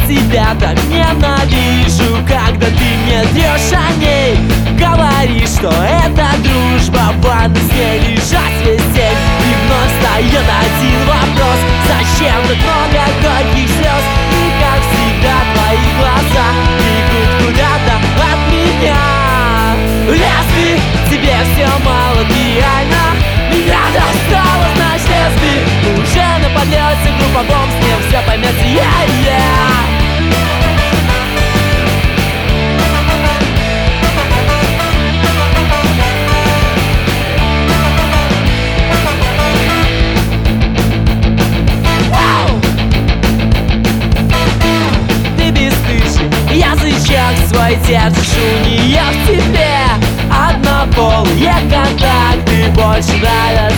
тебя так ненавижу, когда ты мне врешь о ней. Говоришь, что это дружба, в ванной с ней лежать весь день. И вновь встаёт один вопрос: зачем так много горьких слез? И как всегда твои глаза бегут куда-то от меня. Лесби, тебе все мало, ты реально меня достала, значит лесби. Уже на подлете групповом с ним все поймет, язычок свой держишь у нее в тебе. Однополые контакты больше нравятся